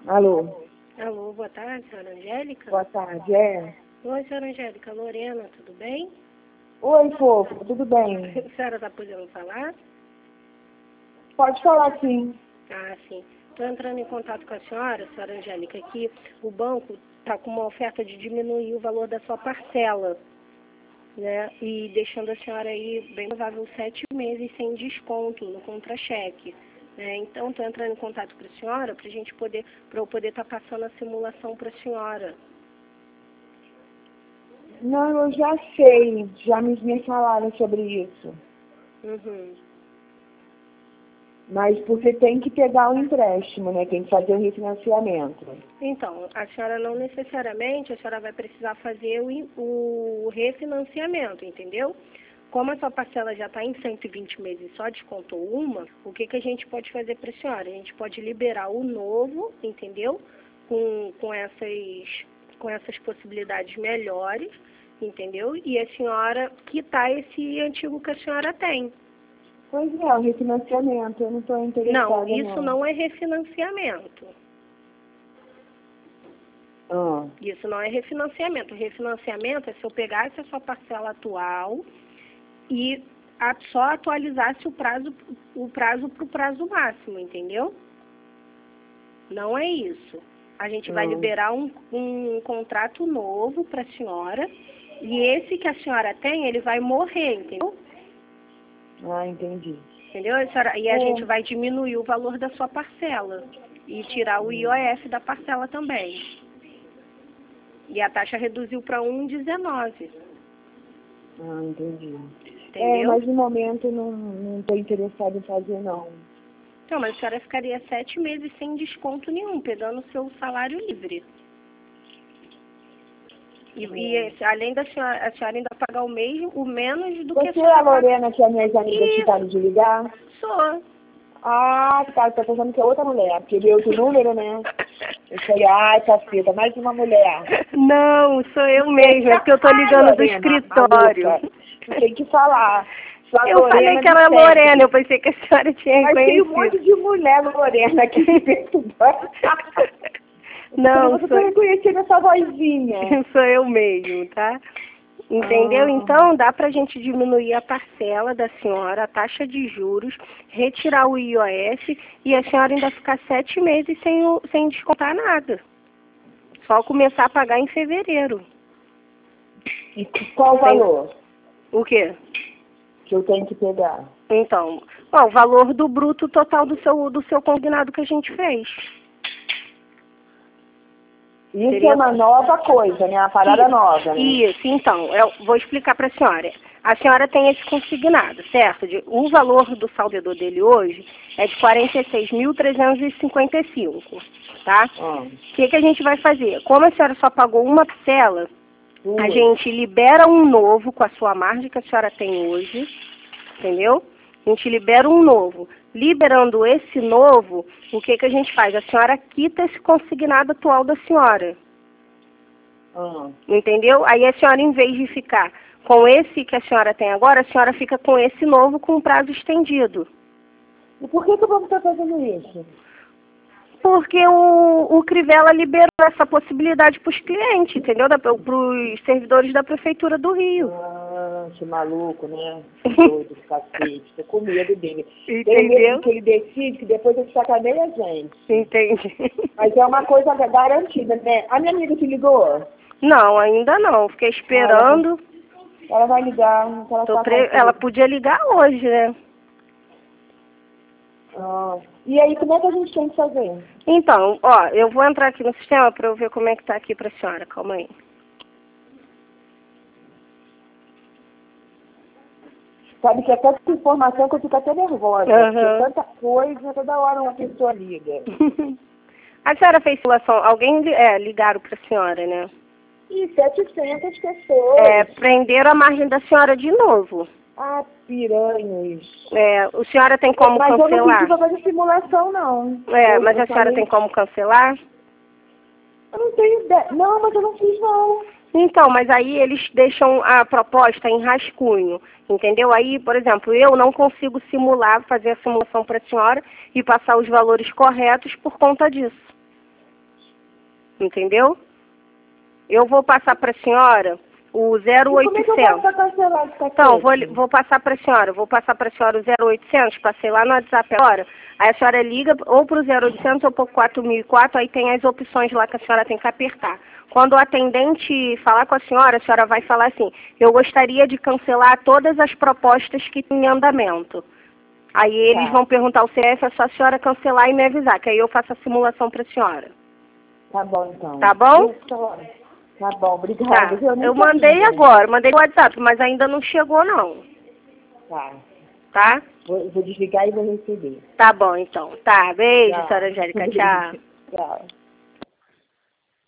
Alô? Alô, boa tarde, senhora Angélica? Boa tarde, é? Oi, senhora Angélica. Lorena, tudo bem? Oi, fofo, tudo bem? A senhora está podendo falar? Pode falar sim. Ah, sim. Estou entrando em contato com a senhora Angélica, que o banco está com uma oferta de diminuir o valor da sua parcela, né? E deixando a senhora aí, bem provável, 7 meses sem desconto no contra-cheque. Né? Então, estou entrando em contato com a senhora para eu poder estar passando a simulação para a senhora. Não, eu já sei, já me falaram sobre isso. Uhum. Mas você tem que pegar o empréstimo, né? Tem que fazer o refinanciamento. Então, a senhora não necessariamente, a senhora vai precisar fazer o refinanciamento, entendeu? Como a sua parcela já está em 120 meses e só descontou uma, o que a gente pode fazer para a senhora? A gente pode liberar o novo, entendeu? Com essas possibilidades melhores, entendeu? E a senhora quitar esse antigo que a senhora tem. Pois é, o refinanciamento, eu não estou interessada. Não, isso não é refinanciamento. Isso não é refinanciamento. O refinanciamento é se eu pegasse a sua parcela atual e só atualizasse o prazo para o prazo máximo, entendeu? Não é isso. A gente vai liberar um contrato novo para a senhora e esse que a senhora tem, ele vai morrer, entendeu? Ah, entendi. Entendeu? E a gente vai diminuir o valor da sua parcela e tirar o IOF da parcela também. E a taxa reduziu para 1,19. Ah, entendi. Entendeu? Mas no momento não estou interessada em fazer, não. Então, mas a senhora ficaria 7 meses sem desconto nenhum, pegando o seu salário livre. E além da senhora, a senhora ainda pagar o menos do que a Você senhora é a Lorena que as minhas amigas ficaram de ligar? Sou. Ah, tá, tô pensando que é outra mulher, porque veio outro número, né? Eu falei, ai, caceta, mais uma mulher. Não, sou eu mesma, é porque eu tô ligando do Lorena, escritório. maluca, tem que falar. Sua Eu Lorena falei que era de sempre. Lorena, eu pensei que a senhora tinha Mas tem um reconhecido. monte de mulher Lorena aqui me perturbando. Não, Eu tô reconhecendo essa vozinha. sou eu mesmo, tá? Entendeu? Então, dá pra gente diminuir a parcela da senhora, a taxa de juros, retirar o IOF e a senhora ainda ficar 7 meses sem descontar nada. Só começar a pagar em fevereiro. E qual o valor O quê? que eu tenho que pegar? Então, o valor do bruto total do seu consignado que a gente fez. Isso é uma nova coisa, né? Uma parada nova, né? Isso, então, eu vou explicar para a senhora. A senhora tem esse consignado, certo? O valor do salvedor dele hoje é de 46.355, tá? O que a gente vai fazer? Como a senhora só pagou uma parcela, a gente libera um novo com a sua margem que a senhora tem hoje, entendeu? A gente libera um novo. Liberando esse novo, o que a gente faz? A senhora quita esse consignado atual da senhora. Entendeu? Aí a senhora, em vez de ficar com esse que a senhora tem agora, a senhora fica com esse novo com prazo estendido. E por que o banco está fazendo isso? Porque o Crivella liberou essa possibilidade para os clientes, entendeu? Para os servidores da Prefeitura do Rio. Ah, que maluco, né? Doido, cacete. Tô com medo dele. Entendeu? Tenho medo que ele decide que depois ele sacaneia a gente. Entendi. Mas é uma coisa garantida, né? A minha amiga te ligou? Não, ainda não. Fiquei esperando. Ela vai ligar. Ela podia ligar hoje, né? E aí, como é que a gente tem que fazer? Então, ó, eu vou entrar aqui no sistema para eu ver como é que tá aqui para a senhora. Calma aí. Sabe que é tanta informação que eu fico até nervosa. Porque é tanta coisa, toda hora uma pessoa liga. A senhora fez simulação, alguém ligaram para a senhora, né? E 700 pessoas. Prenderam a margem da senhora de novo. Ah, piranhas. A senhora tem como cancelar? Mas eu não pedi pra fazer simulação, não. Mas a senhora tem como cancelar? Eu não tenho ideia. Não, mas eu não fiz, não. Então, mas aí eles deixam a proposta em rascunho, entendeu? Aí, por exemplo, eu não consigo fazer a simulação para a senhora e passar os valores corretos por conta disso. entendeu? Eu vou passar para a senhora o 0800. Como é que eu faço para cancelar esse pacote? Então, vou passar para a senhora, o 0800, passei lá no WhatsApp agora, aí a senhora liga ou para o 0800 ou para o 4004, aí tem as opções lá que a senhora tem que apertar. Quando o atendente falar com a senhora vai falar assim, eu gostaria de cancelar todas as propostas que tem em andamento. Aí eles vão perguntar o CF, é só a senhora cancelar e me avisar, que aí eu faço a simulação para a senhora. Tá bom, então. Tá bom? Tá bom, obrigada. Tá. Eu mandei agora, mandei no WhatsApp, mas ainda não chegou não. Tá. Tá? Vou desligar e vou receber. Tá bom, então. Tá, beijo, Tchau. senhora Angélica. Tchau. Tchau.